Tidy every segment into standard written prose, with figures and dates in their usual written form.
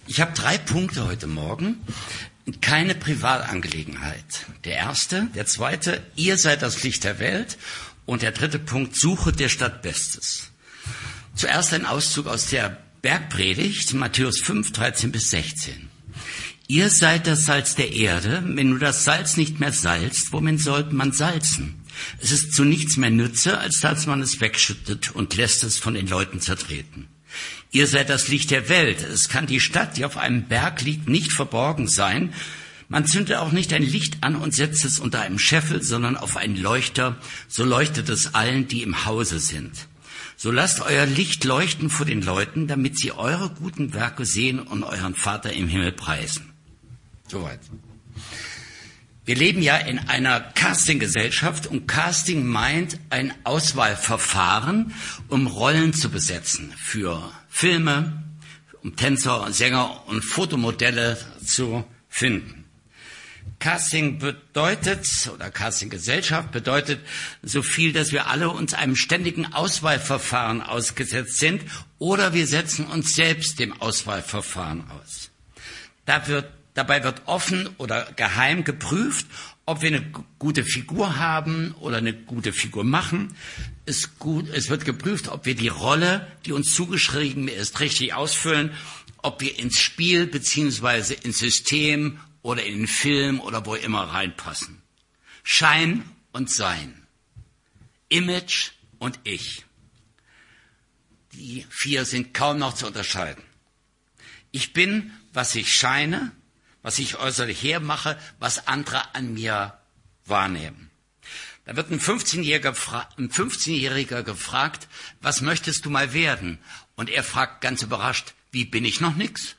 Ich habe 3 Punkte heute Morgen. Keine Privatangelegenheit. Der erste, der zweite, ihr seid das Licht der Welt. Und der dritte Punkt, Suche der Stadt Bestes. Zuerst ein Auszug aus der Bergpredigt, Matthäus 5, 13 bis 16. Ihr seid das Salz der Erde. Wenn du das Salz nicht mehr salzt, womit sollte man salzen? Es ist zu nichts mehr Nütze, als dass man es wegschüttet und lässt es von den Leuten zertreten. Ihr seid das Licht der Welt. Es kann die Stadt, die auf einem Berg liegt, nicht verborgen sein. Man zündet auch nicht ein Licht an und setzt es unter einem Scheffel, sondern auf einen Leuchter. So leuchtet es allen, die im Hause sind. So lasst euer Licht leuchten vor den Leuten, damit sie eure guten Werke sehen und euren Vater im Himmel preisen. Soweit. Wir leben ja in einer Casting-Gesellschaft und Casting meint ein Auswahlverfahren, um Rollen zu besetzen für Filme, um Tänzer, Sänger und Fotomodelle zu finden. Casting bedeutet, oder Casting-Gesellschaft bedeutet so viel, dass wir alle uns einem ständigen Auswahlverfahren ausgesetzt sind oder wir setzen uns selbst dem Auswahlverfahren aus. Dabei wird offen oder geheim geprüft, ob wir eine gute Figur haben oder eine gute Figur machen. Es wird geprüft, ob wir die Rolle, die uns zugeschrieben ist, richtig ausfüllen, ob wir ins Spiel bzw. ins System oder in den Film oder wo immer reinpassen. Schein und Sein. Image und Ich. Die 4 sind kaum noch zu unterscheiden. Ich bin, was ich scheine, was ich äußerlich hermache, was andere an mir wahrnehmen. Da wird ein 15-Jähriger gefragt, was möchtest du mal werden? Und er fragt ganz überrascht, wie bin ich noch nix?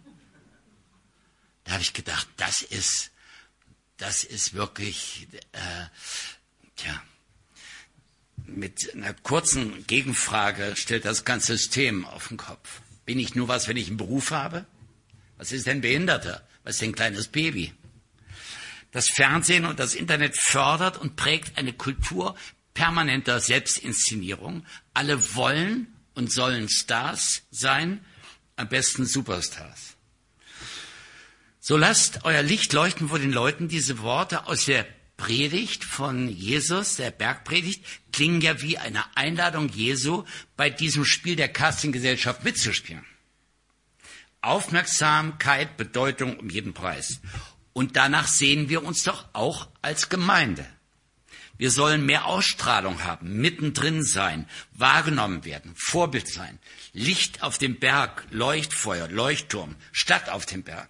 Da habe ich gedacht, das ist wirklich, mit einer kurzen Gegenfrage stellt das ganze System auf den Kopf. Bin ich nur was, wenn ich einen Beruf habe? Was ist denn Behinderter? Was ist denn ein kleines Baby? Das Fernsehen und das Internet fördert und prägt eine Kultur permanenter Selbstinszenierung. Alle wollen und sollen Stars sein, am besten Superstars. So lasst euer Licht leuchten vor den Leuten. Diese Worte aus der Predigt von Jesus, der Bergpredigt, klingen ja wie eine Einladung Jesu, bei diesem Spiel der Casting-Gesellschaft mitzuspielen. Aufmerksamkeit, Bedeutung um jeden Preis. Und danach sehen wir uns doch auch als Gemeinde. Wir sollen mehr Ausstrahlung haben, mittendrin sein, wahrgenommen werden, Vorbild sein. Licht auf dem Berg, Leuchtfeuer, Leuchtturm, Stadt auf dem Berg.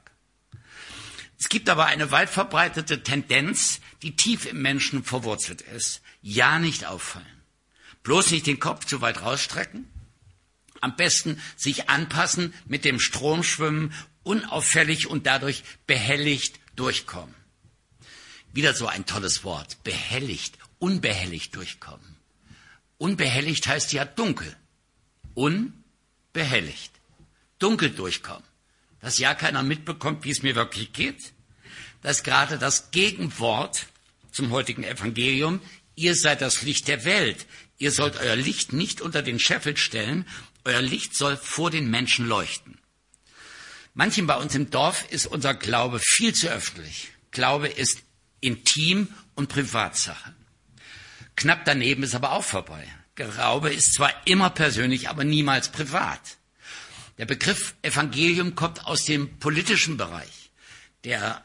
Es gibt aber eine weit verbreitete Tendenz, die tief im Menschen verwurzelt ist. Ja, nicht auffallen. Bloß nicht den Kopf zu weit rausstrecken. Am besten sich anpassen, mit dem Strom schwimmen, unauffällig und dadurch behelligt durchkommen. Wieder so ein tolles Wort. Behelligt, unbehelligt durchkommen. Unbehelligt heißt ja dunkel. Unbehelligt. Dunkel durchkommen. Dass ja keiner mitbekommt, wie es mir wirklich geht. Das ist gerade das Gegenwort zum heutigen Evangelium. Ihr seid das Licht der Welt. Ihr sollt euer Licht nicht unter den Scheffel stellen. Euer Licht soll vor den Menschen leuchten. Manchen bei uns im Dorf ist unser Glaube viel zu öffentlich. Glaube ist intim und Privatsache. Knapp daneben ist aber auch vorbei. Glaube ist zwar immer persönlich, aber niemals privat. Der Begriff Evangelium kommt aus dem politischen Bereich. Der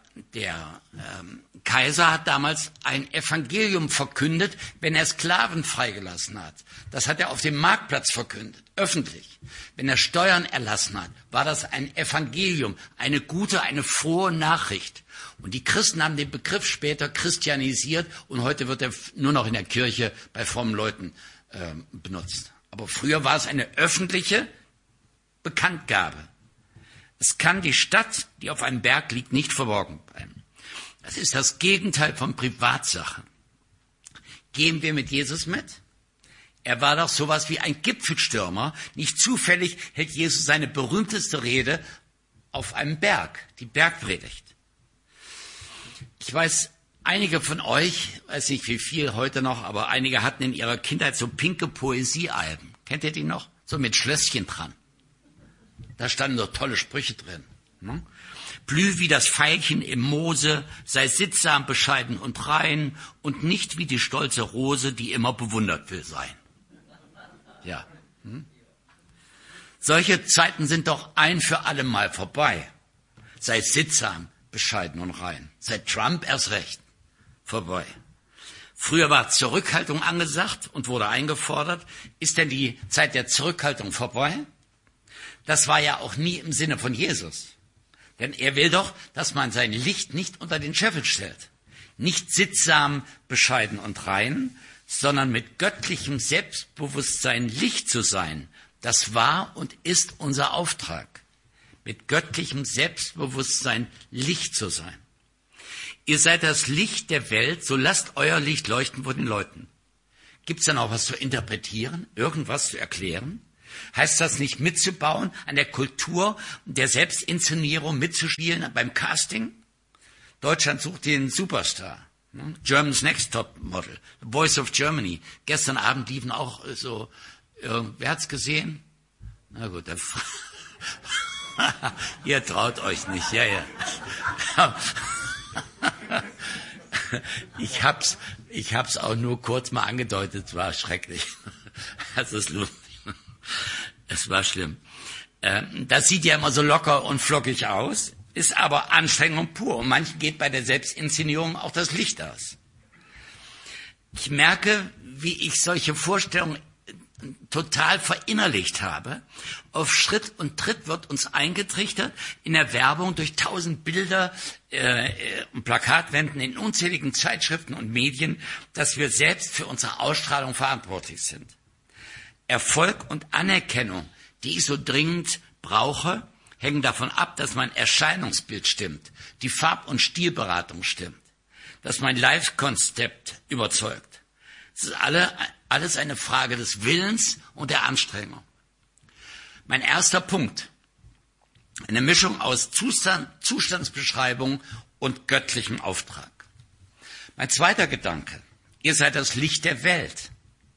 Kaiser hat damals ein Evangelium verkündet, wenn er Sklaven freigelassen hat. Das hat er auf dem Marktplatz verkündet, öffentlich. Wenn er Steuern erlassen hat, war das ein Evangelium, eine gute, eine frohe Nachricht. Und die Christen haben den Begriff später christianisiert und heute wird er nur noch in der Kirche bei frommen Leuten benutzt. Aber früher war es eine öffentliche Bekanntgabe. Es kann die Stadt, die auf einem Berg liegt, nicht verborgen bleiben. Das ist das Gegenteil von Privatsache. Gehen wir mit Jesus mit? Er war doch sowas wie ein Gipfelstürmer. Nicht zufällig hält Jesus seine berühmteste Rede auf einem Berg, die Bergpredigt. Ich weiß, einige von euch, weiß nicht wie viel heute noch, aber einige hatten in ihrer Kindheit so pinke Poesiealben. Kennt ihr die noch? So mit Schlösschen dran. Da standen so tolle Sprüche drin. Ne? Blüh wie das Veilchen im Moose, sei sittsam, bescheiden und rein und nicht wie die stolze Rose, die immer bewundert will sein. Ja. Solche Zeiten sind doch ein für alle Mal vorbei. Sei sittsam, bescheiden und rein. Sei Trump erst recht vorbei. Früher war Zurückhaltung angesagt und wurde eingefordert. Ist denn die Zeit der Zurückhaltung vorbei? Das war ja auch nie im Sinne von Jesus. Denn er will doch, dass man sein Licht nicht unter den Scheffel stellt. Nicht sittsam, bescheiden und rein, sondern mit göttlichem Selbstbewusstsein Licht zu sein. Das war und ist unser Auftrag. Mit göttlichem Selbstbewusstsein Licht zu sein. Ihr seid das Licht der Welt, so lasst euer Licht leuchten vor den Leuten. Gibt es da noch was zu interpretieren, irgendwas zu erklären? Heißt das nicht mitzubauen, an der Kultur der Selbstinszenierung mitzuspielen beim Casting? Deutschland sucht den Superstar. Germany's Next Top Model, The Voice of Germany. Gestern Abend liefen auch so, wer hat's gesehen? Na gut, ihr traut euch nicht, ja. Ich hab's auch nur kurz mal angedeutet, es war schrecklich. Das ist lustig. Es war schlimm. Das sieht ja immer so locker und flockig aus, ist aber Anstrengung pur. Und manchen geht bei der Selbstinszenierung auch das Licht aus. Ich merke, wie ich solche Vorstellungen total verinnerlicht habe. Auf Schritt und Tritt wird uns eingetrichtert in der Werbung durch 1000 Bilder und Plakatwänden in unzähligen Zeitschriften und Medien, dass wir selbst für unsere Ausstrahlung verantwortlich sind. Erfolg und Anerkennung, die ich so dringend brauche, hängen davon ab, dass mein Erscheinungsbild stimmt, die Farb- und Stilberatung stimmt, dass mein Live-Konzept überzeugt. Es ist alles eine Frage des Willens und der Anstrengung. Mein erster Punkt, eine Mischung aus Zustandsbeschreibung und göttlichem Auftrag. Mein zweiter Gedanke, ihr seid das Licht der Welt.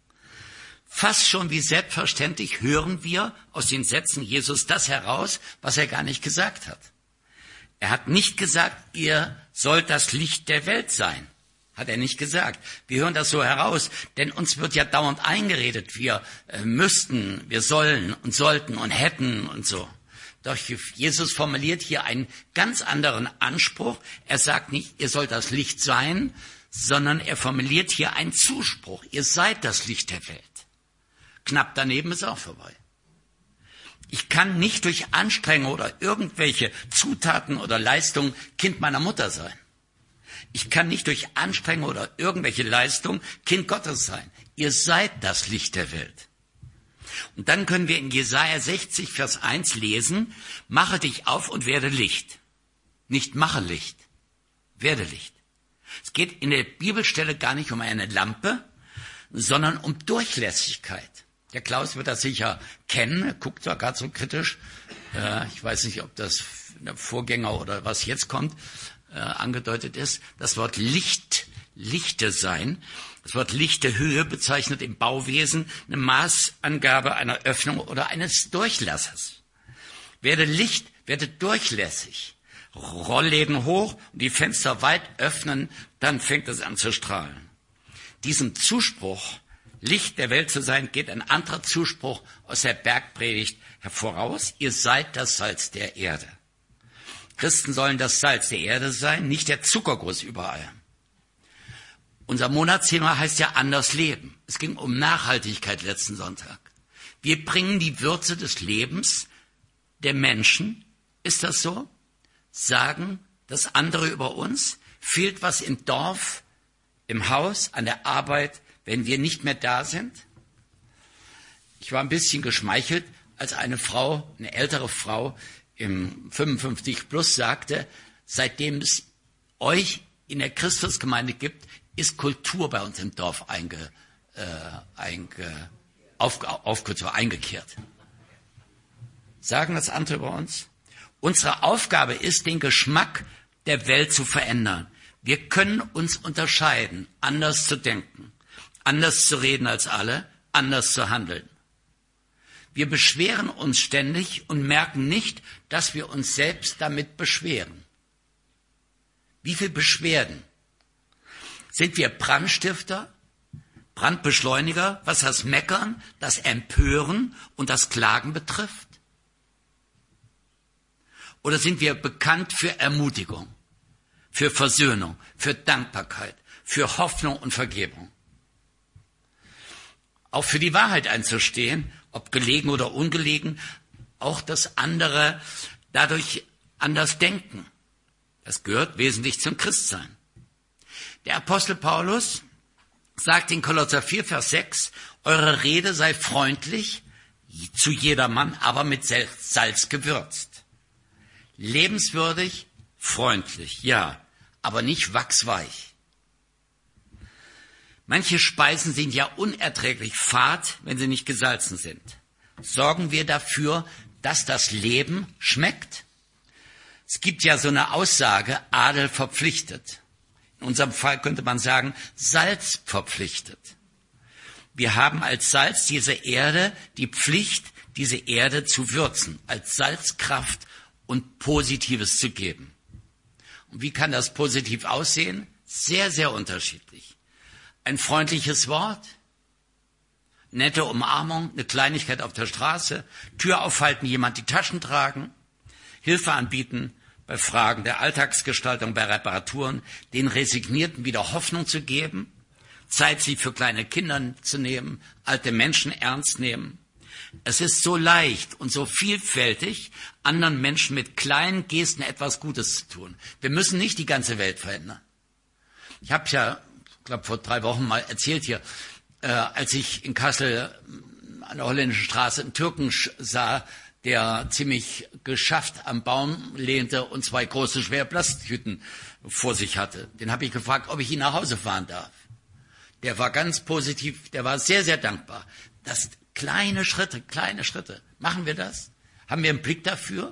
Fast schon wie selbstverständlich hören wir aus den Sätzen Jesus das heraus, was er gar nicht gesagt hat. Er hat nicht gesagt, ihr sollt das Licht der Welt sein. Hat er nicht gesagt. Wir hören das so heraus, denn uns wird ja dauernd eingeredet, wir müssten, wir sollen und sollten und hätten und so. Doch Jesus formuliert hier einen ganz anderen Anspruch. Er sagt nicht, ihr sollt das Licht sein, sondern er formuliert hier einen Zuspruch. Ihr seid das Licht der Welt. Knapp daneben ist auch vorbei. Ich kann nicht durch Anstrengung oder irgendwelche Zutaten oder Leistungen Kind meiner Mutter sein. Ich kann nicht durch Anstrengung oder irgendwelche Leistung Kind Gottes sein. Ihr seid das Licht der Welt. Und dann können wir in Jesaja 60, Vers 1 lesen, mache dich auf und werde Licht. Nicht mache Licht, werde Licht. Es geht in der Bibelstelle gar nicht um eine Lampe, sondern um Durchlässigkeit. Der Klaus wird das sicher kennen, er guckt zwar gerade so kritisch, ich weiß nicht, ob das der Vorgänger oder was jetzt kommt, angedeutet ist. Das Wort Lichte sein, das Wort lichte Höhe bezeichnet im Bauwesen eine Maßangabe einer Öffnung oder eines Durchlassers. Werde Licht, werde durchlässig. Rollläden hoch und die Fenster weit öffnen, dann fängt es an zu strahlen. Diesem Zuspruch, Licht der Welt zu sein, geht ein anderer Zuspruch aus der Bergpredigt hervoraus. Ihr seid das Salz der Erde. Christen sollen das Salz der Erde sein, nicht der Zuckerguss überall. Unser Monatsthema heißt ja anders leben. Es ging um Nachhaltigkeit letzten Sonntag. Wir bringen die Würze des Lebens der Menschen. Ist das so? Sagen das andere über uns? Fehlt was im Dorf, im Haus, an der Arbeit, wenn wir nicht mehr da sind? Ich war ein bisschen geschmeichelt, als eine Frau, eine ältere Frau im 55 plus sagte, seitdem es euch in der Christusgemeinde gibt, ist Kultur bei uns im Dorf eingekehrt. Sagen das andere über uns? Unsere Aufgabe ist, den Geschmack der Welt zu verändern. Wir können uns unterscheiden, anders zu denken, anders zu reden als alle, anders zu handeln. Wir beschweren uns ständig und merken nicht, dass wir uns selbst damit beschweren. Wie viel Beschwerden? Sind wir Brandstifter, Brandbeschleuniger, was das Meckern, das Empören und das Klagen betrifft? Oder sind wir bekannt für Ermutigung, für Versöhnung, für Dankbarkeit, für Hoffnung und Vergebung? Auch für die Wahrheit einzustehen, ob gelegen oder ungelegen, auch dass andere dadurch anders denken. Das gehört wesentlich zum Christsein. Der Apostel Paulus sagt in Kolosser 4, Vers 6, eure Rede sei freundlich zu jedermann, aber mit Salz gewürzt. Lebenswürdig, freundlich, ja, aber nicht wachsweich. Manche Speisen sind ja unerträglich fad, wenn sie nicht gesalzen sind. Sorgen wir dafür, dass das Leben schmeckt? Es gibt ja so eine Aussage, Adel verpflichtet. In unserem Fall könnte man sagen, Salz verpflichtet. Wir haben als Salz diese Erde die Pflicht, diese Erde zu würzen, als Salzkraft und Positives zu geben. Und wie kann das positiv aussehen? Sehr, sehr unterschiedlich. Ein freundliches Wort, nette Umarmung, eine Kleinigkeit auf der Straße, Tür aufhalten, jemand die Taschen tragen, Hilfe anbieten bei Fragen der Alltagsgestaltung, bei Reparaturen, den Resignierten wieder Hoffnung zu geben, Zeit sich für kleine Kinder zu nehmen, alte Menschen ernst nehmen. Es ist so leicht und so vielfältig, anderen Menschen mit kleinen Gesten etwas Gutes zu tun. Wir müssen nicht die ganze Welt verändern. Ich habe ja, ich glaube vor 3 Wochen mal erzählt hier, als ich in Kassel an der Holländischen Straße einen Türken sah, der ziemlich geschafft am Baum lehnte und 2 große schwere Plastiktüten vor sich hatte. Den habe ich gefragt, ob ich ihn nach Hause fahren darf. Der war ganz positiv, der war sehr, sehr dankbar. Das kleine Schritte. Machen wir das? Haben wir einen Blick dafür?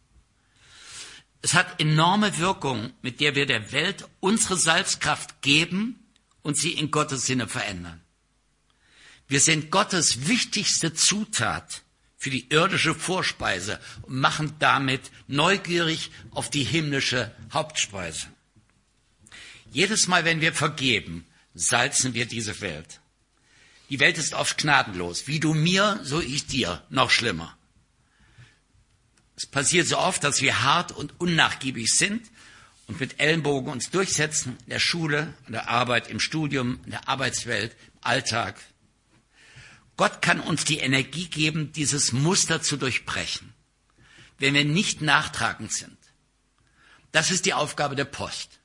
Es hat enorme Wirkung, mit der wir der Welt unsere Salzkraft geben und sie in Gottes Sinne verändern. Wir sind Gottes wichtigste Zutat für die irdische Vorspeise und machen damit neugierig auf die himmlische Hauptspeise. Jedes Mal, wenn wir vergeben, salzen wir diese Welt. Die Welt ist oft gnadenlos. Wie du mir, so ich dir. Noch schlimmer. Es passiert so oft, dass wir hart und unnachgiebig sind und mit Ellenbogen uns durchsetzen in der Schule, in der Arbeit, im Studium, in der Arbeitswelt, im Alltag. Gott kann uns die Energie geben, dieses Muster zu durchbrechen, wenn wir nicht nachtragend sind. Das ist die Aufgabe der Post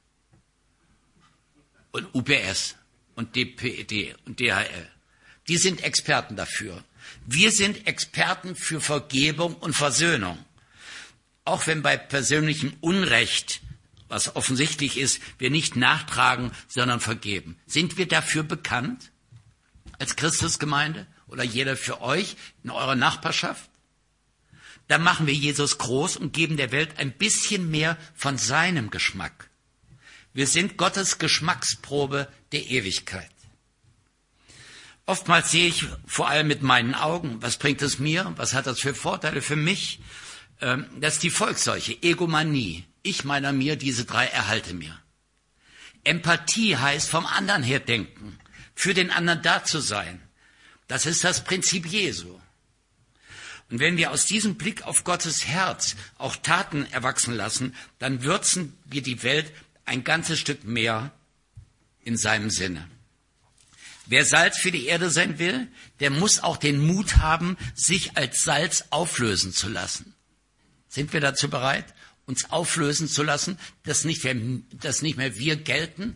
und UPS und DPD und DHL. Die sind Experten dafür. Wir sind Experten für Vergebung und Versöhnung. Auch wenn bei persönlichem Unrecht, was offensichtlich ist, wir nicht nachtragen, sondern vergeben. Sind wir dafür bekannt als Christusgemeinde oder jeder für euch in eurer Nachbarschaft? Dann machen wir Jesus groß und geben der Welt ein bisschen mehr von seinem Geschmack. Wir sind Gottes Geschmacksprobe der Ewigkeit. Oftmals sehe ich vor allem mit meinen Augen, was bringt es mir, was hat das für Vorteile für mich? Das ist die Volksseuche, Egomanie. Ich meiner mir, diese 3 erhalte mir. Empathie heißt vom anderen her denken, für den anderen da zu sein. Das ist das Prinzip Jesu. Und wenn wir aus diesem Blick auf Gottes Herz auch Taten erwachsen lassen, dann würzen wir die Welt ein ganzes Stück mehr in seinem Sinne. Wer Salz für die Erde sein will, der muss auch den Mut haben, sich als Salz auflösen zu lassen. Sind wir dazu bereit, uns auflösen zu lassen, dass nicht mehr wir gelten?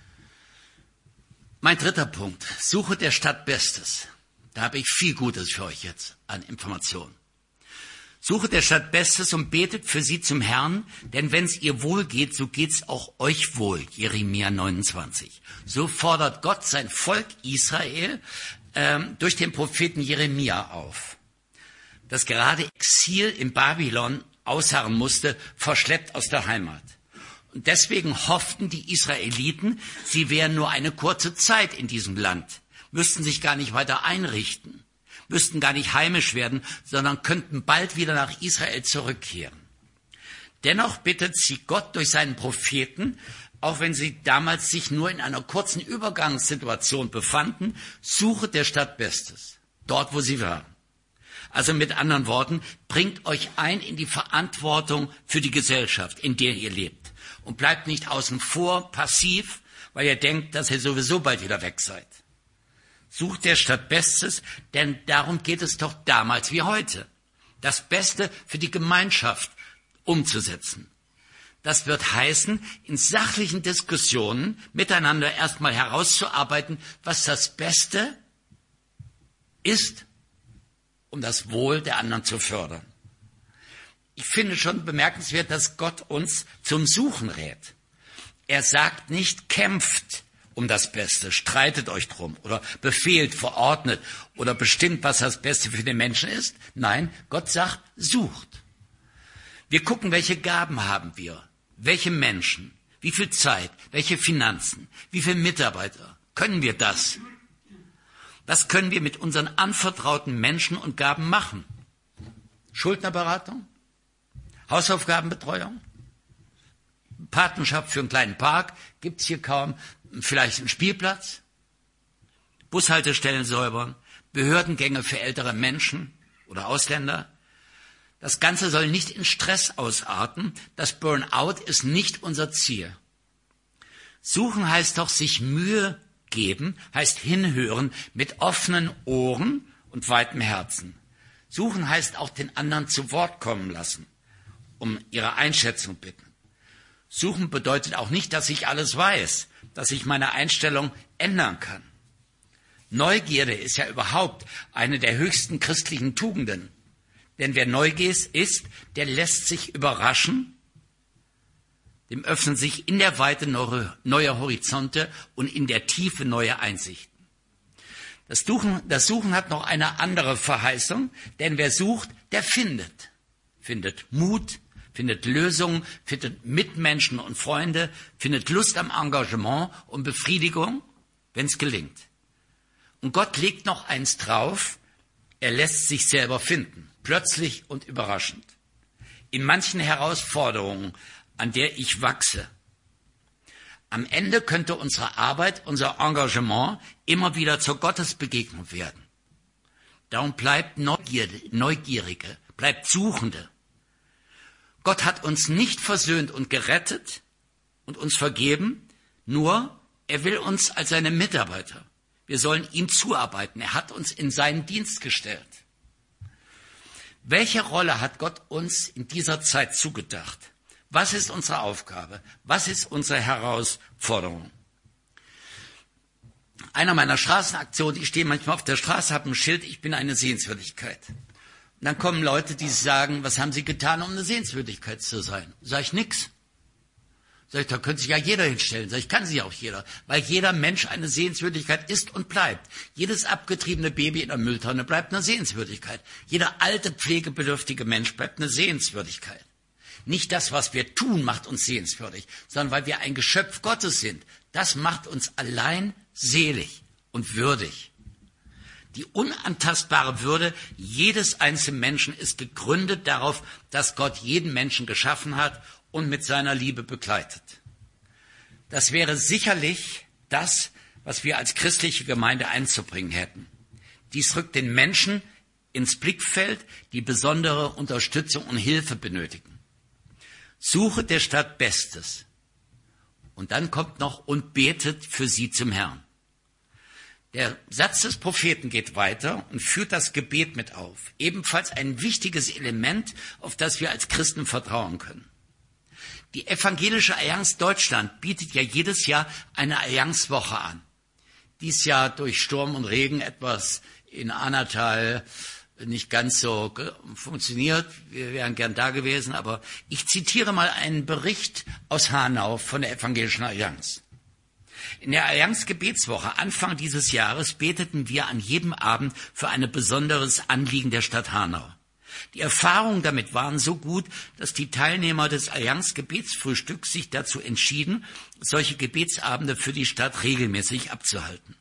Mein 3. Punkt, Suche der Stadt Bestes. Da habe ich viel Gutes für euch jetzt an Informationen. Suche der Stadt Bestes und betet für sie zum Herrn, denn wenn es ihr wohl geht, so geht's auch euch wohl. Jeremia 29. So fordert Gott sein Volk Israel durch den Propheten Jeremia auf, das gerade Exil in Babylon ausharren musste, verschleppt aus der Heimat. Und deswegen hofften die Israeliten, sie wären nur eine kurze Zeit in diesem Land, müssten sich gar nicht weiter einrichten. müssten gar nicht heimisch werden, sondern könnten bald wieder nach Israel zurückkehren. Dennoch bittet sie Gott durch seinen Propheten, auch wenn sie damals sich nur in einer kurzen Übergangssituation befanden, suchet der Stadt Bestes, dort wo sie waren. Also mit anderen Worten, bringt euch ein in die Verantwortung für die Gesellschaft, in der ihr lebt. Und bleibt nicht außen vor, passiv, weil ihr denkt, dass ihr sowieso bald wieder weg seid. Sucht der Stadt Bestes, denn darum geht es doch damals wie heute. Das Beste für die Gemeinschaft umzusetzen. Das wird heißen, in sachlichen Diskussionen miteinander erstmal herauszuarbeiten, was das Beste ist, um das Wohl der anderen zu fördern. Ich finde schon bemerkenswert, dass Gott uns zum Suchen rät. Er sagt nicht, kämpft um das Beste, streitet euch drum oder befehlt, verordnet oder bestimmt, was das Beste für den Menschen ist. Nein, Gott sagt, sucht. Wir gucken, welche Gaben haben wir, welche Menschen, wie viel Zeit, welche Finanzen, wie viele Mitarbeiter. Können wir das? Was können wir mit unseren anvertrauten Menschen und Gaben machen? Schuldnerberatung? Hausaufgabenbetreuung? Patenschaft für einen kleinen Park? Gibt's hier kaum. Vielleicht einen Spielplatz? Bushaltestellen säubern? Behördengänge für ältere Menschen oder Ausländer? Das Ganze soll nicht in Stress ausarten. Das Burnout ist nicht unser Ziel. Suchen heißt doch sich Mühe geben, heißt hinhören mit offenen Ohren und weitem Herzen. Suchen heißt auch den anderen zu Wort kommen lassen, um ihre Einschätzung bitten. Suchen bedeutet auch nicht, dass ich alles weiß, dass ich meine Einstellung ändern kann. Neugierde ist ja überhaupt eine der höchsten christlichen Tugenden. Denn wer neugierig ist, der lässt sich überraschen, dem öffnen sich in der Weite neue Horizonte und in der Tiefe neue Einsichten. Das Suchen hat noch eine andere Verheißung, denn wer sucht, der findet. Findet Mut, findet Lösungen, findet Mitmenschen und Freunde, findet Lust am Engagement und Befriedigung, wenn es gelingt. Und Gott legt noch eins drauf, er lässt sich selber finden, plötzlich und überraschend. In manchen Herausforderungen, an der ich wachse. Am Ende könnte unsere Arbeit, unser Engagement immer wieder zur Gottesbegegnung werden. Darum bleibt Neugierige, bleibt Suchende. Gott hat uns nicht versöhnt und gerettet und uns vergeben, nur er will uns als seine Mitarbeiter. Wir sollen ihm zuarbeiten. Er hat uns in seinen Dienst gestellt. Welche Rolle hat Gott uns in dieser Zeit zugedacht? Was ist unsere Aufgabe? Was ist unsere Herausforderung? Einer meiner Straßenaktionen, ich stehe manchmal auf der Straße, habe ein Schild, ich bin eine Sehenswürdigkeit. Und dann kommen Leute, die sagen, was haben Sie getan, um eine Sehenswürdigkeit zu sein? Sag ich, nix. Sag ich, da könnte sich ja jeder hinstellen. Sag ich, kann sich auch jeder. Weil jeder Mensch eine Sehenswürdigkeit ist und bleibt. Jedes abgetriebene Baby in der Mülltonne bleibt eine Sehenswürdigkeit. Jeder alte, pflegebedürftige Mensch bleibt eine Sehenswürdigkeit. Nicht das, was wir tun, macht uns sehenswürdig, sondern weil wir ein Geschöpf Gottes sind. Das macht uns allein selig und würdig. Die unantastbare Würde jedes einzelnen Menschen ist gegründet darauf, dass Gott jeden Menschen geschaffen hat und mit seiner Liebe begleitet. Das wäre sicherlich das, was wir als christliche Gemeinde einzubringen hätten. Dies rückt den Menschen ins Blickfeld, die besondere Unterstützung und Hilfe benötigen. Suche der Stadt Bestes. Und dann kommt noch und betet für sie zum Herrn. Der Satz des Propheten geht weiter und führt das Gebet mit auf. Ebenfalls ein wichtiges Element, auf das wir als Christen vertrauen können. Die Evangelische Allianz Deutschland bietet ja jedes Jahr eine Allianzwoche an. Dies Jahr durch Sturm und Regen etwas in Ahnatal nicht ganz so funktioniert. Wir wären gern da gewesen, aber ich zitiere mal einen Bericht aus Hanau von der Evangelischen Allianz. In der Allianz-Gebetswoche Anfang dieses Jahres beteten wir an jedem Abend für ein besonderes Anliegen der Stadt Hanau. Die Erfahrungen damit waren so gut, dass die Teilnehmer des Allianz-Gebetsfrühstücks sich dazu entschieden, solche Gebetsabende für die Stadt regelmäßig abzuhalten.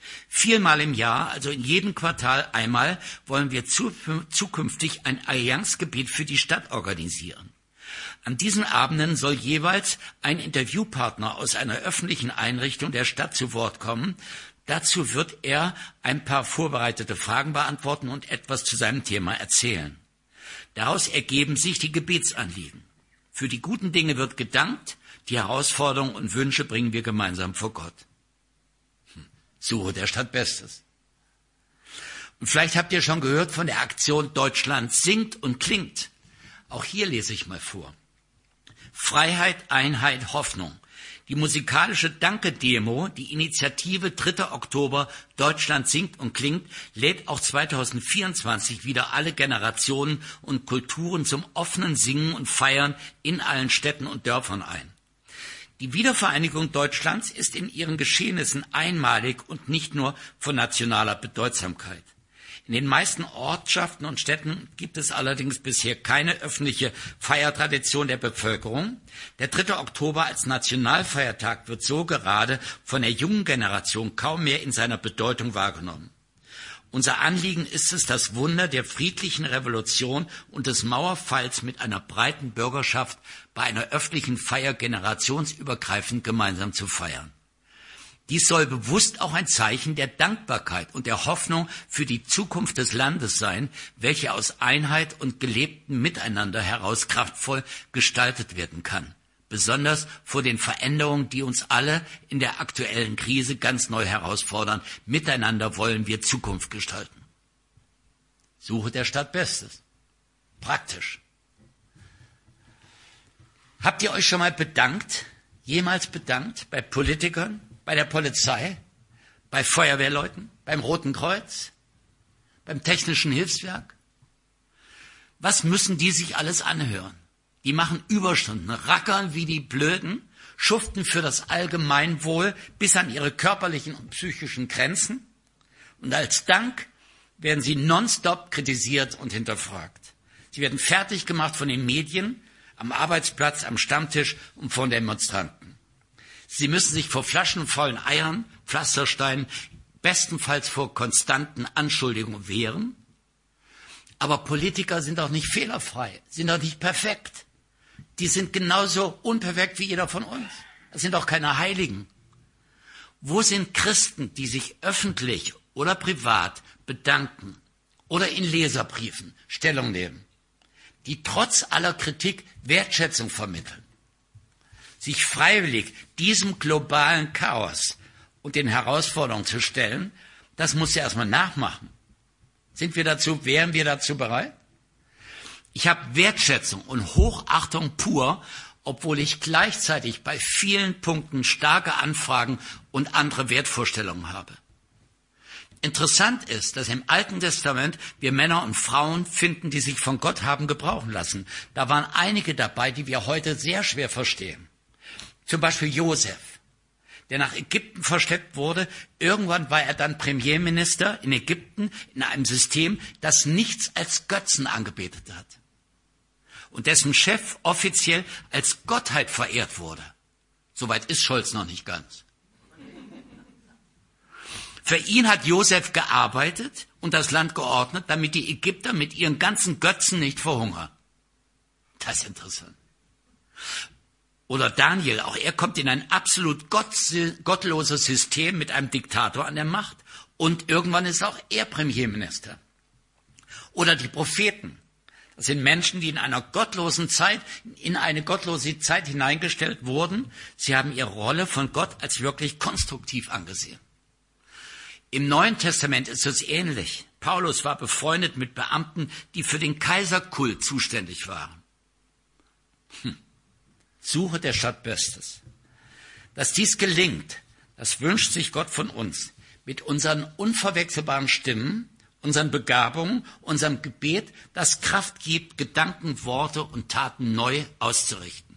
4-mal im Jahr, also in jedem Quartal einmal, wollen wir zukünftig ein Allianzgebet für die Stadt organisieren. An diesen Abenden soll jeweils ein Interviewpartner aus einer öffentlichen Einrichtung der Stadt zu Wort kommen. Dazu wird er ein paar vorbereitete Fragen beantworten und etwas zu seinem Thema erzählen. Daraus ergeben sich die Gebetsanliegen. Für die guten Dinge wird gedankt, die Herausforderungen und Wünsche bringen wir gemeinsam vor Gott. Suche der Stadt Bestes. Und vielleicht habt ihr schon gehört von der Aktion Deutschland singt und klingt. Auch hier lese ich mal vor. Freiheit, Einheit, Hoffnung. Die musikalische Danke-Demo, die Initiative 3. Oktober Deutschland singt und klingt, lädt auch 2024 wieder alle Generationen und Kulturen zum offenen Singen und Feiern in allen Städten und Dörfern ein. Die Wiedervereinigung Deutschlands ist in ihren Geschehnissen einmalig und nicht nur von nationaler Bedeutsamkeit. In den meisten Ortschaften und Städten gibt es allerdings bisher keine öffentliche Feiertradition der Bevölkerung. Der 3. Oktober als Nationalfeiertag wird so gerade von der jungen Generation kaum mehr in seiner Bedeutung wahrgenommen. Unser Anliegen ist es, das Wunder der friedlichen Revolution und des Mauerfalls mit einer breiten Bürgerschaft bei einer öffentlichen Feier generationsübergreifend gemeinsam zu feiern. Dies soll bewusst auch ein Zeichen der Dankbarkeit und der Hoffnung für die Zukunft des Landes sein, welche aus Einheit und gelebtem Miteinander heraus kraftvoll gestaltet werden kann. Besonders vor den Veränderungen, die uns alle in der aktuellen Krise ganz neu herausfordern. Miteinander wollen wir Zukunft gestalten. Suche der Stadt Bestes. Praktisch. Habt ihr euch schon mal jemals bedankt bei Politikern, bei der Polizei, bei Feuerwehrleuten, beim Roten Kreuz, beim Technischen Hilfswerk? Was müssen die sich alles anhören? Die machen Überstunden, rackern wie die Blöden, schuften für das Allgemeinwohl bis an ihre körperlichen und psychischen Grenzen. Und als Dank werden sie nonstop kritisiert und hinterfragt. Sie werden fertig gemacht von den Medien, am Arbeitsplatz, am Stammtisch und von Demonstranten. Sie müssen sich vor flaschenvollen Eiern, Pflastersteinen, bestenfalls vor konstanten Anschuldigungen wehren. Aber Politiker sind doch nicht fehlerfrei, sind doch nicht perfekt. Die sind genauso unperfekt wie jeder von uns. Das sind doch keine Heiligen. Wo sind Christen, die sich öffentlich oder privat bedanken oder in Leserbriefen Stellung nehmen, die trotz aller Kritik Wertschätzung vermitteln, sich freiwillig diesem globalen Chaos und den Herausforderungen zu stellen? Das muss ja erstmal nachmachen. Wären wir dazu bereit? Ich habe Wertschätzung und Hochachtung pur, obwohl ich gleichzeitig bei vielen Punkten starke Anfragen und andere Wertvorstellungen habe. Interessant ist, dass im Alten Testament wir Männer und Frauen finden, die sich von Gott haben gebrauchen lassen. Da waren einige dabei, die wir heute sehr schwer verstehen. Zum Beispiel Josef, der nach Ägypten versteckt wurde. Irgendwann war er dann Premierminister in Ägypten in einem System, das nichts als Götzen angebetet hat. Und dessen Chef offiziell als Gottheit verehrt wurde. Soweit ist Scholz noch nicht ganz. Für ihn hat Josef gearbeitet und das Land geordnet, damit die Ägypter mit ihren ganzen Götzen nicht verhungern. Das ist interessant. Oder Daniel, auch er kommt in ein absolut gottloses System mit einem Diktator an der Macht. Und irgendwann ist auch er Premierminister. Oder die Propheten. Das sind Menschen, die in eine gottlose Zeit hineingestellt wurden. Sie haben ihre Rolle von Gott als wirklich konstruktiv angesehen. Im Neuen Testament ist es ähnlich. Paulus war befreundet mit Beamten, die für den Kaiserkult zuständig waren. Suche der Stadt Bestes. Dass dies gelingt, das wünscht sich Gott von uns. Mit unseren unverwechselbaren Stimmen, unseren Begabungen, unserem Gebet, das Kraft gibt, Gedanken, Worte und Taten neu auszurichten.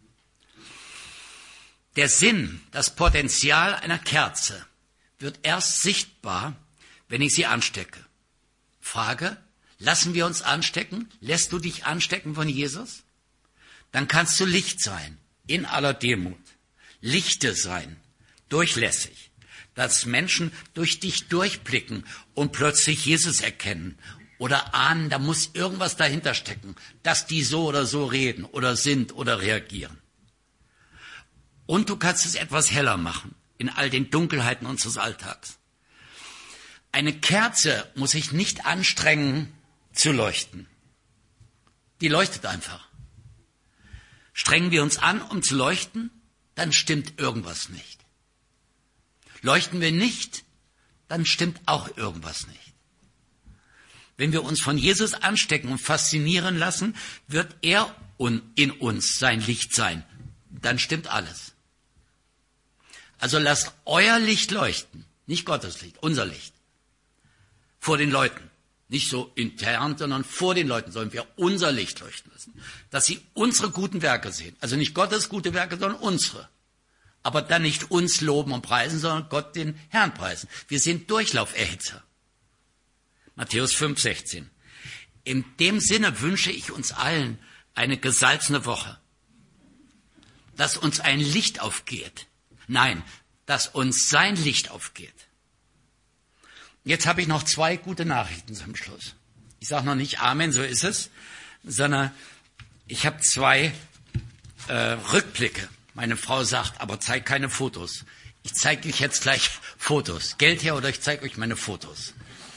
Der Sinn, das Potenzial einer Kerze wird erst sichtbar, wenn ich sie anstecke. Frage, lassen wir uns anstecken? Lässt du dich anstecken von Jesus? Dann kannst du Licht sein, in aller Demut. Lichte sein, durchlässig. dass Menschen durch dich durchblicken und plötzlich Jesus erkennen oder ahnen, da muss irgendwas dahinter stecken, dass die so oder so reden oder sind oder reagieren. Und du kannst es etwas heller machen in all den Dunkelheiten unseres Alltags. Eine Kerze muss sich nicht anstrengen zu leuchten. Die leuchtet einfach. Strengen wir uns an, um zu leuchten, dann stimmt irgendwas nicht. Leuchten wir nicht, dann stimmt auch irgendwas nicht. Wenn wir uns von Jesus anstecken und faszinieren lassen, wird er in uns sein Licht sein. Dann stimmt alles. Also lasst euer Licht leuchten, nicht Gottes Licht, unser Licht. Vor den Leuten. Nicht so intern, sondern vor den Leuten sollen wir unser Licht leuchten lassen. Dass sie unsere guten Werke sehen. Also nicht Gottes gute Werke, sondern unsere. Aber dann nicht uns loben und preisen, sondern Gott den Herrn preisen. Wir sind Durchlauferhitzer. Matthäus 5,16. In dem Sinne wünsche ich uns allen eine gesalzene Woche. Dass uns ein Licht aufgeht. Nein, dass uns sein Licht aufgeht. Jetzt habe ich noch 2 gute Nachrichten zum Schluss. Ich sage noch nicht Amen, so ist es, sondern ich habe 2 Rückblicke. Meine Frau sagt, aber zeig keine Fotos. Ich zeige euch jetzt gleich Fotos. Geld her oder ich zeige euch meine Fotos.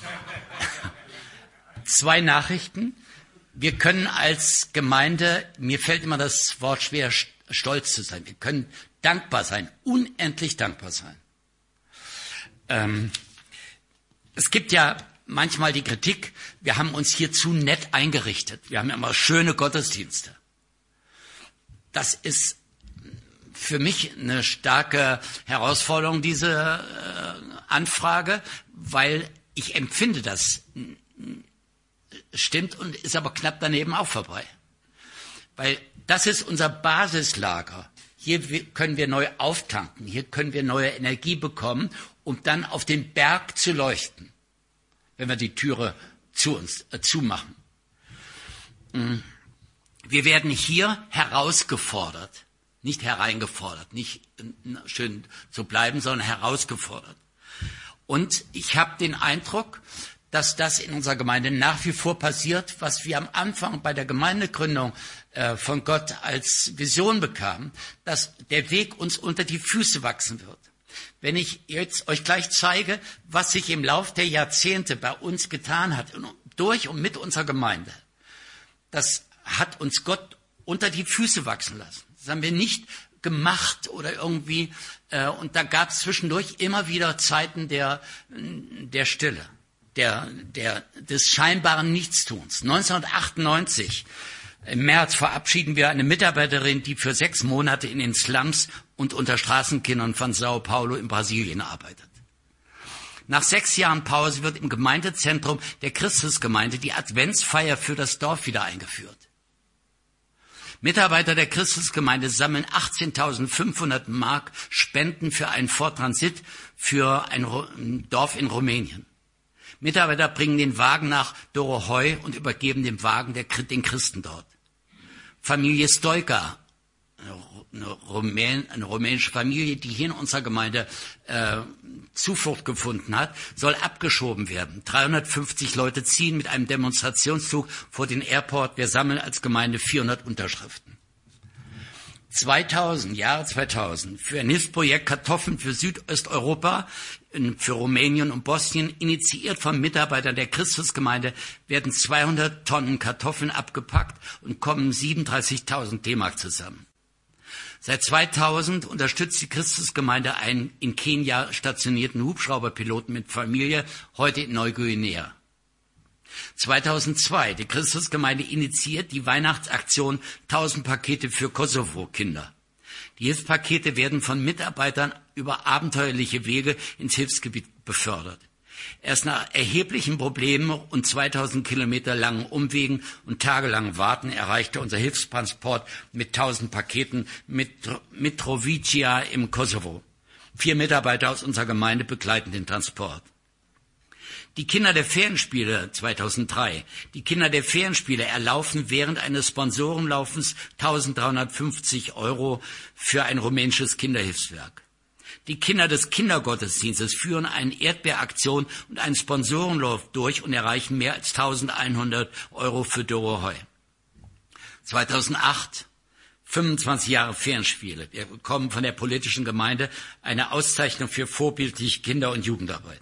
2 Nachrichten. Wir können als Gemeinde, mir fällt immer das Wort schwer, stolz zu sein. Wir können dankbar sein, unendlich dankbar sein. Es gibt ja manchmal die Kritik, wir haben uns hier zu nett eingerichtet. Wir haben ja immer schöne Gottesdienste. Das ist für mich eine starke Herausforderung, diese Anfrage, weil ich empfinde, das stimmt und ist aber knapp daneben auch vorbei. Weil das ist unser Basislager. Hier können wir neu auftanken, hier können wir neue Energie bekommen, um dann auf den Berg zu leuchten, wenn wir die Türe zumachen. Wir werden hier herausgefordert, nicht hereingefordert, nicht schön zu bleiben, sondern herausgefordert. Und ich habe den Eindruck, dass das in unserer Gemeinde nach wie vor passiert, was wir am Anfang bei der Gemeindegründung von Gott als Vision bekamen, dass der Weg uns unter die Füße wachsen wird. Wenn ich jetzt euch gleich zeige, was sich im Lauf der Jahrzehnte bei uns getan hat, durch und mit unserer Gemeinde, das hat uns Gott unter die Füße wachsen lassen. Das haben wir nicht gemacht oder irgendwie, und da gab es zwischendurch immer wieder Zeiten der Stille, des scheinbaren Nichtstuns. 1998 im März verabschieden wir eine Mitarbeiterin, die für 6 Monate in den Slums und unter Straßenkindern von Sao Paulo in Brasilien arbeitet. Nach 6 Jahren Pause wird im Gemeindezentrum der Christusgemeinde die Adventsfeier für das Dorf wieder eingeführt. Mitarbeiter der Christusgemeinde sammeln 18.500 Mark Spenden für einen Ford Transit für ein Dorf in Rumänien. Mitarbeiter bringen den Wagen nach Dorohoi und übergeben den Wagen den Christen dort. Familie Stoica, eine rumänische Familie, die hier in unserer Gemeinde Zuflucht gefunden hat, soll abgeschoben werden. 350 Leute ziehen mit einem Demonstrationszug vor den Airport. Wir sammeln als Gemeinde 400 Unterschriften. 2000, für ein Hilfsprojekt Kartoffeln für Südosteuropa, für Rumänien und Bosnien, initiiert von Mitarbeitern der Christusgemeinde, werden 200 Tonnen Kartoffeln abgepackt und kommen 37.000 D-Mark zusammen. Seit 2000 unterstützt die Christusgemeinde einen in Kenia stationierten Hubschrauberpiloten mit Familie, heute in Neuguinea. 2002, die Christusgemeinde initiiert die Weihnachtsaktion 1000 Pakete für Kosovo-Kinder. Die Hilfspakete werden von Mitarbeitern über abenteuerliche Wege ins Hilfsgebiet befördert. Erst nach erheblichen Problemen und 2000 Kilometer langen Umwegen und tagelangen Warten erreichte unser Hilfstransport mit 1000 Paketen Mitrovica im Kosovo. 4 Mitarbeiter aus unserer Gemeinde begleiten den Transport. Die Kinder der Ferienspiele 2003. Die Kinder der Ferienspiele erlaufen während eines Sponsorenlaufens 1.350 € für ein rumänisches Kinderhilfswerk. Die Kinder des Kindergottesdienstes führen eine Erdbeeraktion und einen Sponsorenlauf durch und erreichen mehr als 1.100 € für Doro Heu. 2008, 25 Jahre Ferienspiele. Wir bekommen von der politischen Gemeinde eine Auszeichnung für vorbildliche Kinder- und Jugendarbeit.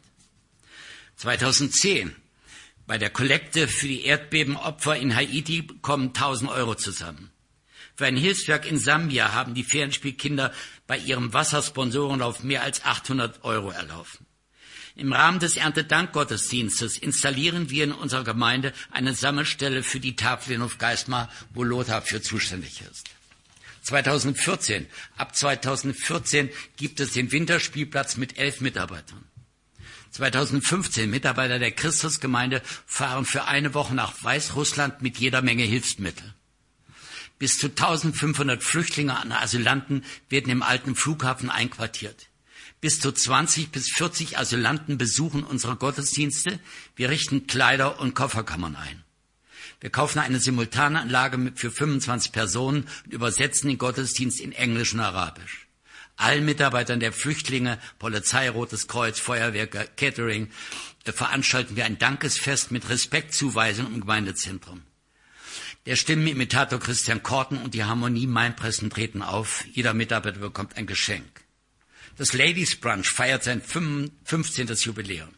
2010, bei der Kollekte für die Erdbebenopfer in Haiti kommen 1.000 € zusammen. Für ein Hilfswerk in Sambia haben die Ferienspielkinder bei ihrem Wassersponsorenlauf mehr als 800 € erlaufen. Im Rahmen des Erntedankgottesdienstes installieren wir in unserer Gemeinde eine Sammelstelle für die Tafel in Hofgeismar, wo Lothar für zuständig ist. 2014, ab 2014 gibt es den Winterspielplatz mit 11 Mitarbeitern. 2015, Mitarbeiter der Christusgemeinde fahren für eine Woche nach Weißrussland mit jeder Menge Hilfsmittel. Bis zu 1.500 Flüchtlinge und Asylanten werden im alten Flughafen einquartiert. Bis zu 20 bis 40 Asylanten besuchen unsere Gottesdienste. Wir richten Kleider und Kofferkammern ein. Wir kaufen eine Simultananlage für 25 Personen und übersetzen den Gottesdienst in Englisch und Arabisch. Allen Mitarbeitern der Flüchtlinge, Polizei, Rotes Kreuz, Feuerwehr, Catering, veranstalten wir ein Dankesfest mit Respektzuweisung im Gemeindezentrum. Der Stimmenimitator Christian Korten und die Harmonie Mainpressen treten auf. Jeder Mitarbeiter bekommt ein Geschenk. Das Ladies Brunch feiert sein 15. Jubiläum.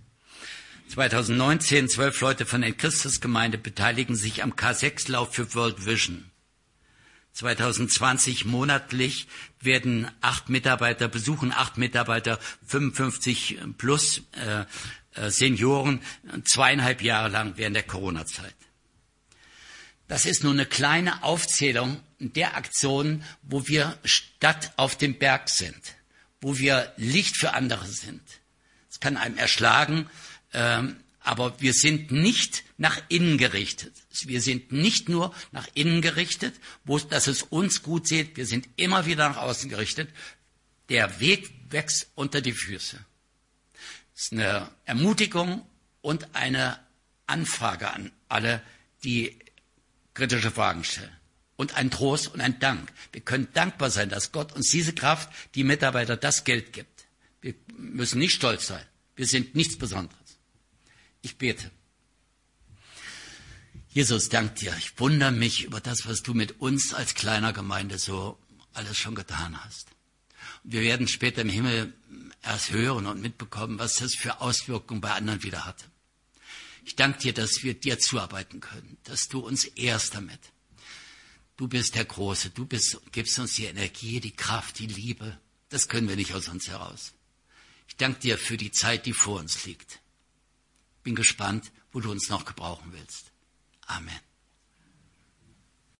2019, 12 Leute von der Christusgemeinde beteiligen sich am K6-Lauf für World Vision. 2020 monatlich besuchen 8 Mitarbeiter 55 plus Senioren 2,5 Jahre lang während der Corona-Zeit. Das ist nur eine kleine Aufzählung der Aktionen, wo wir Stadt auf dem Berg sind, wo wir Licht für andere sind. Es kann einem erschlagen, aber wir sind nicht nach innen gerichtet. Wir sind nicht nur nach innen gerichtet, dass es uns gut sieht. Wir sind immer wieder nach außen gerichtet. Der Weg wächst unter die Füße. Das ist eine Ermutigung und eine Anfrage an alle, die kritische Fragen stellen. Und ein Trost und ein Dank. Wir können dankbar sein, dass Gott uns diese Kraft, die Mitarbeiter, das Geld gibt. Wir müssen nicht stolz sein. Wir sind nichts Besonderes. Ich bete. Jesus, dank dir. Ich wundere mich über das, was du mit uns als kleiner Gemeinde so alles schon getan hast. Und wir werden später im Himmel erst hören und mitbekommen, was das für Auswirkungen bei anderen wieder hatte. Ich danke dir, dass wir dir zuarbeiten können, dass du uns ehrst damit. Du bist der Große, gibst uns die Energie, die Kraft, die Liebe. Das können wir nicht aus uns heraus. Ich danke dir für die Zeit, die vor uns liegt. Bin gespannt, wo du uns noch gebrauchen willst. Amen.